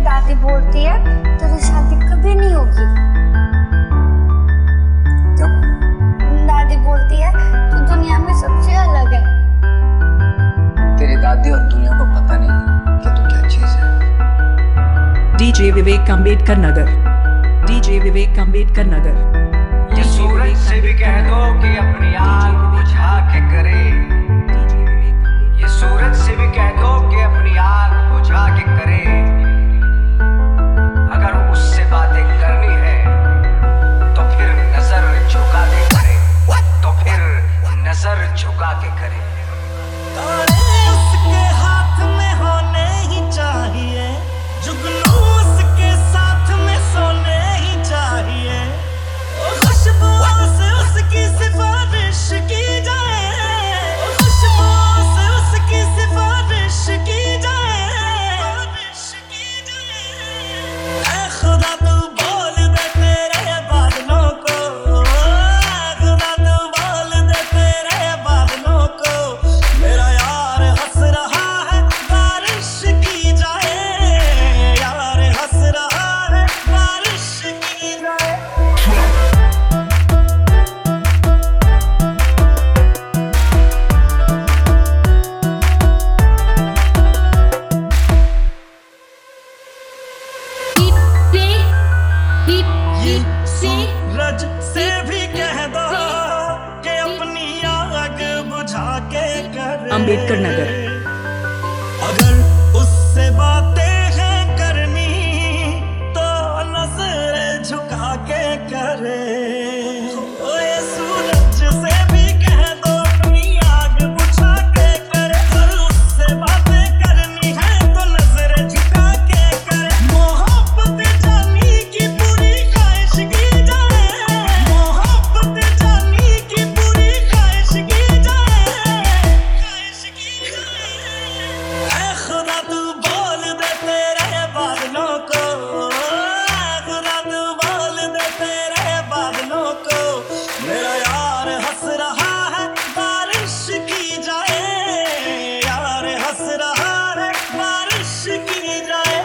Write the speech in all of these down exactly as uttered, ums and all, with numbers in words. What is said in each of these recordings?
दादी बोलती है तेरी शादी कभी नहीं होगी। तो दादी बोलती है तू दुनिया में सबसे अलग है। तेरी दादी और दुनिया को पता नहीं कि तू क्या चीज है। DJ Vivek Ambedkar Nagar, DJ Vivek Ambedkar Nagar. ये सूरज से भी कह दो कि अपनी आग बुझा के करे। ये सूरज से भी कह दो कि अपनी आग बुझा के करे। अगर उससे बातें करनी है तो फिर नजर झुका के करे। तो फिर नजर झुका के करे। तारे उसके हाथ में होने ही चाहिए, जुगनू उसके साथ में सोने ही चाहिए। खुशबू से उसकी सिफारिश की जाए, खुशबू से उसकी सिफारिश की जाए। ऐ खुदा तू बोल दे तेरे बादलों को, ऐ खुदा तू बोल दे तेरे बादलों को। मेरा यार हंस रहा है बारिश की जाए, यार हंस रहा है बारिश की जाए। ये सूरज से भी कह दो कि अपनी आग बुझा के करे। अम्बेडकर नगर। अगर उससे बातें हैं करनी तो नजर झुका के करे। ओ ये सूरज से भी कह दो अपनी आग बुझा के करे। अगर उससे बातें करनी है तो नजर झुका के करे। मोहब्बत जानी की पूरी ख्वाहिश की जाए, मोहब्बत जानी की पूरी ख्वाहिश की जाए, ख्वाहिश की जाए। ऐ खुदा तू बोल दे तेरे बादलों को, ऐ खुदा तू बोल दे तेरे बादलों को। मेरा यार हंस रहा है बारिश की जाए, यार हंस रहा है बारिश की जाए।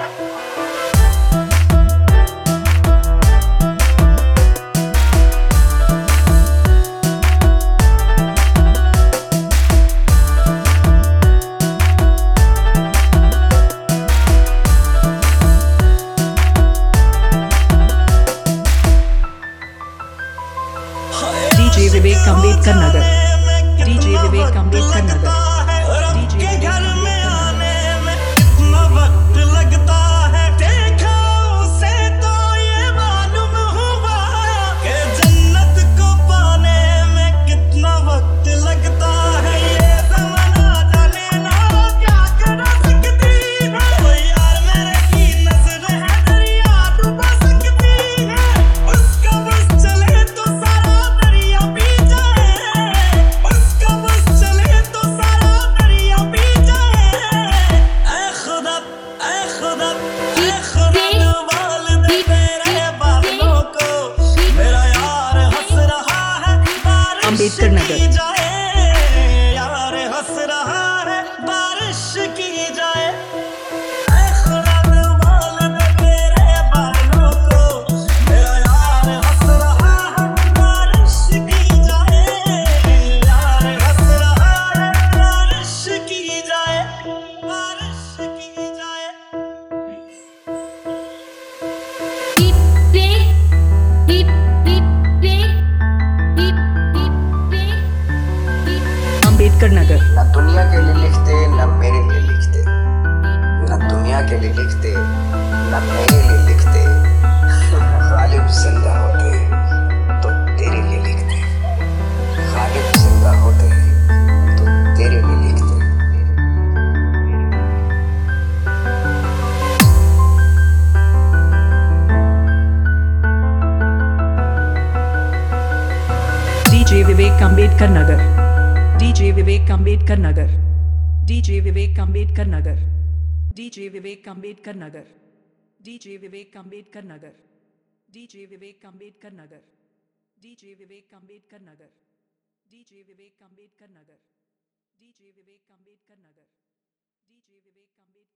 DJ Vivek Ambedkar Nagar, DJ Vivek Ambedkar Nagar. रब के घर में आने में कितना वक्त लगता है। देखा उसे तो ये मालूम हुआ कि जन्नत को पाने में कितना वक्त लगता है। ये ज़माना जाने ना क्या कर सकती है। ओ यार मेरे की नज़र है दरिया डुबा सकती है। उसका बस चले तो सारा दरिया पी जाए, उसका बस चले तो सारा दरिया पी जाए। ऐ खुदा, ऐ खुदा, ऐ खुदा तू बोल दे तेरे बादलों को। मेरा यार हंस रहा है बारिश अम्बेडकर नगर। की जाए, यार हंस रहा है बारिश की जाए। ऐ खुदा तू बोल दे तेरे बादलों को। मेरा यार हंस रहा है बारिश की जाए, यार हंस रहा है बारिश की जाए, बारिश की जाए। अम्बेडकर नगर। ना दुनिया के लिए लिखते ना मेरे लिए लिखते, ना दुनिया के लिए लिखते ना मेरे लिए लिखते। गालिब जिंदा होते तो तेरे लिए लिखते, गालिब जिंदा होते तो तेरे लिए लिखते। DJ Vivek Ambedkar Nagar, DJ Vivek Ambedkar Nagar, DJ Vivek Ambedkar Nagar, DJ Vivek Ambedkar Nagar, DJ Vivek Ambedkar Nagar, DJ Vivek Ambedkar Nagar, DJ Vivek Ambedkar Nagar, DJ Vivek Ambedkar Nagar, DJ Vivek Ambedkar Nagar, DJ Vivek Ambedkar